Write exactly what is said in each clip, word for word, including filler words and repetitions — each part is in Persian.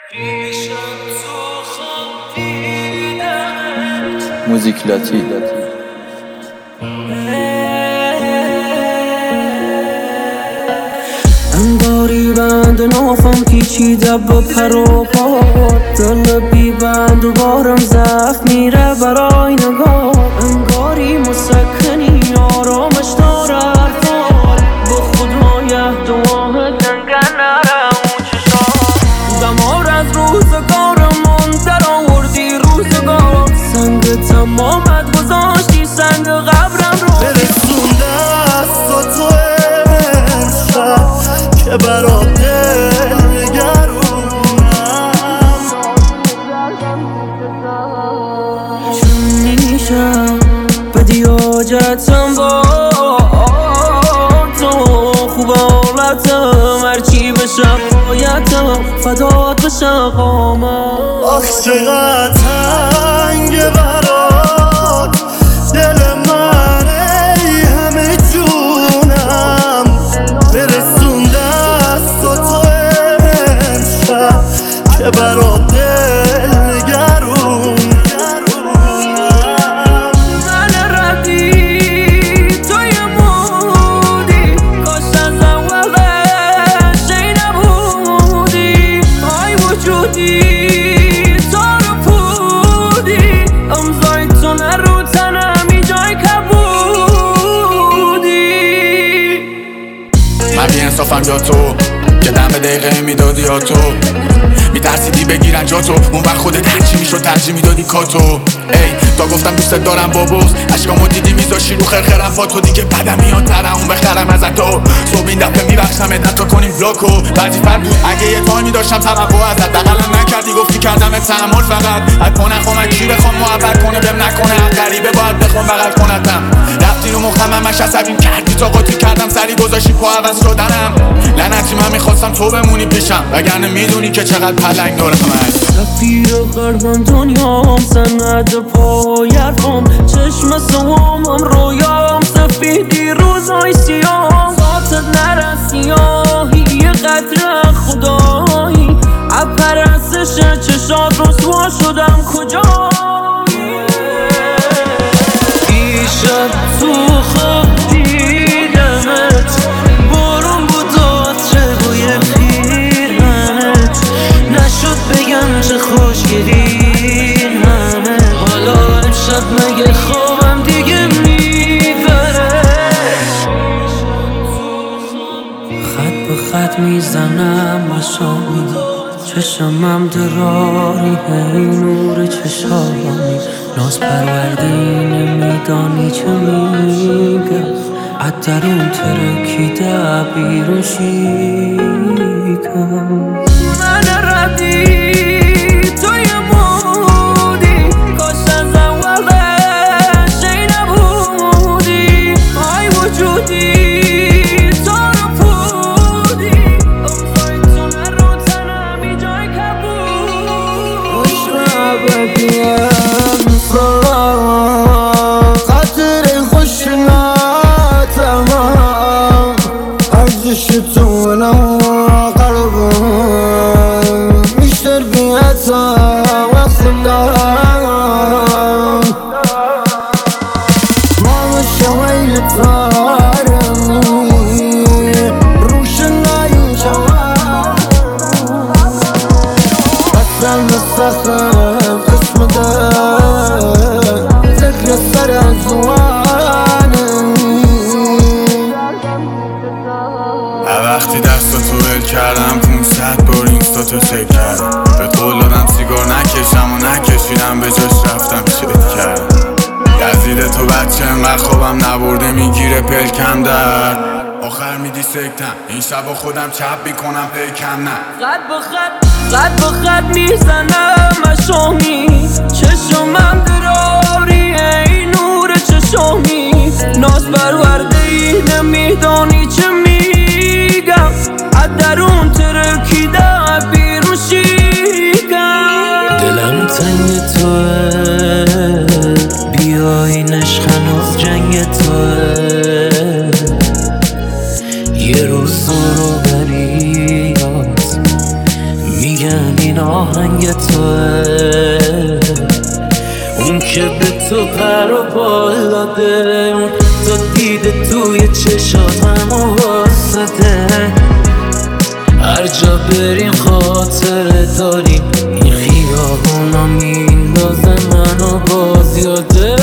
موزیک لاتی انگاری بند نافم پیچیده با پر و پا، دل بی بند و بارم زخم میره برای نگاه. انگاری مسکنی آرامش داره حرفات، با خدای دعاه گنگه نره اون چشات. دمار از روزگارم من در آوردی روزگار، سنگ تمامت گذاشتی سنگ قبرم رو برسون دست تو امشب که برا دل نگرونم. چون میشم بدی حاجتم با تو، خوب حالتم هرچی بشم بایدم فدات بشم قامم. آخ چقدر تنگه برات دل من، ای همه جونم. برسون دست تو امشب که برا دل نگرونم. من ردی توی مودی، کاش از اولش ای نبودی. آی وجودی تو رو پودی، امضای تو نه رو تنم ای جای کبودی. من بی انصافم یا تو که دم دقیقه میدادی یا تو میترسیدی بگیرن جا تو، اون وقت خودت هرچی میشد ترجیح میدادی کاتو. ای تا گفتم دوست دارم با بغض، عشقامو دیدی میذاشی رو خرخرم با تو، دیگه بدم میاد ترم اون بخرم ازت تو. صبح این دفعه میبخشم ادت تا کنیم بلاکو وظیفت بود. اگه یه تایمی داشتم توقع ازت دقلم نکردی، گفتی کردم تحمل فقط حتما نخوام. از کی بخوام محبت کنه بهم نکنه، غریبه باید بخوام بغل کنتم. رفتی رو مخم همش عصبیم کردی تا قاطی کردم، سری گذاشتی پا عوض شدنم. لعنتی من میخواستم تو بمونی پیشم، وگرنه میدونی که چقدر پلنگ داره من. سفیر غربم دنیام، سند پای حرفم، چشم سوامم رویام، سفیدی روزای سیام. ذاتت نرسی آهی یه قطره خدایی، اپرستش چشات رسوا شدم کجایی. دیشب تو خواب دیدمت، بارون بود عطر بوی پیرهنت، نشد بگم چه خوشگلی همه. حالا امشب مگه خوابم دیگه میبره، خط به خط میزنم مشامی، چشمم دراری هی نور چشامی. ناز پرورده نمیدانی چه میگم، عطرون ترکیده بیرون شیکم. من ردی توی مودی، کاش از اولش ای نبودی. آی وجودی تو رو پودی، امضای تو نه رو تنم ای جای کبود. خوشرابه بیم خاطر خوشناتم، ارزش تو نو قلبم بیشتر بیاتا وصلم. ما شویل تارمی روشنایی شوام، بسرم نستخرم قسم ده ذکر سر زوانم. وقتی دستاتو ول کردم پونصد بار اینستاتو چک کردم، به قول دادم سیگار نکشم و نکشیدم، به جاش رفتم چک کردم. یزید تو بچه انقدر خوابم نبرده میگیره پلکم در آخر میدی سکتم. این شب خودم چپ میکنم پیکم نه، خط به خط خط به خط میزنم مشامی، چشمم دراری ای نور چشامی. ناز پرورده ای نمیدانی چه میگم، از درون ترکیده بیرون شیکم. دلم تنگ توه، بیای نشخن از جنگ توه. یه روز رو بریاد میگن این آهنگ توه، اون که به تو پر و بال داده، اون تو دیده توی چشات همو واسده. هر جا بریم خاطره داریم، این خیابونا میندازه منو باز یاده.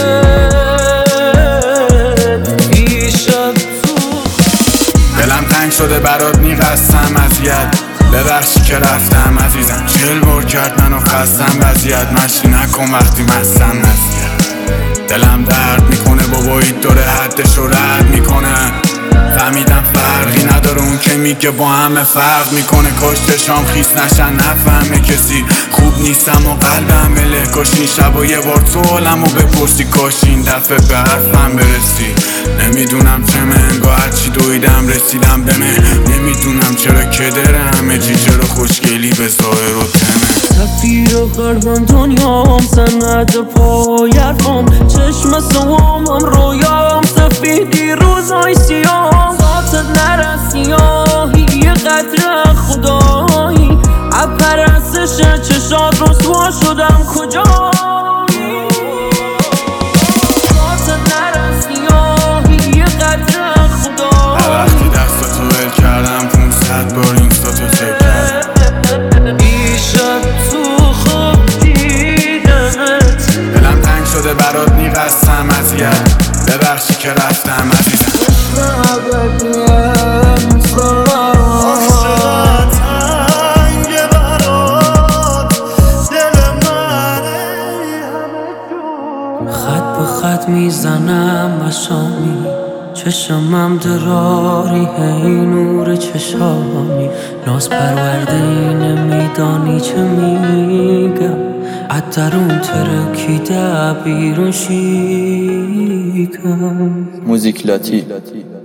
پیشت تو دلم تنگ شده برات میقستم اذیت، ببخشی که رفتم عزیزم، چل بار کرد منو خستم وضعیت، مشی نکن وقتی مستم نزید. دلم درد میکنه بابایی داره حدشو رد میکنه، فهمیدم فرقی نداره اون که میگه با همه فرق میکنه. کاش چشام خیس نشن نفهمه کسی خوب نیستم و قلبم مله. کاش این شب و یه بار تو حالمو بپرسی، کاش این دفعه به حرفم برسی. نمیدونم چه منگاه هرچی دویدم رسیدم به من، نمیدونم چرا کدره همه چی، چرا خوشگلی به ظاهر و تمه. سفیر و قلبم دنیام سند پای حرفم، چشم سوامم رویام سفیدی روزای سیام. ذاتت نرسی آهی قدر خدایی، اپرستش چشات رسوا شدم کجایی. ذاتت نرسی آهی قدر خدایی، وقتی دستاتو ول کردم پونصد بار اینستاتو چک کردم. دلم تنگ شده برات میقستم اذیت، ببخشی که رفتم عزیزم. خط به خط میزنم مشامی، چشمم دراری هی نور چشامی. ناز پرورده ای نمیدانی چه میگم، عطرون ترکیده بیرون شیکم. موزیک لاتی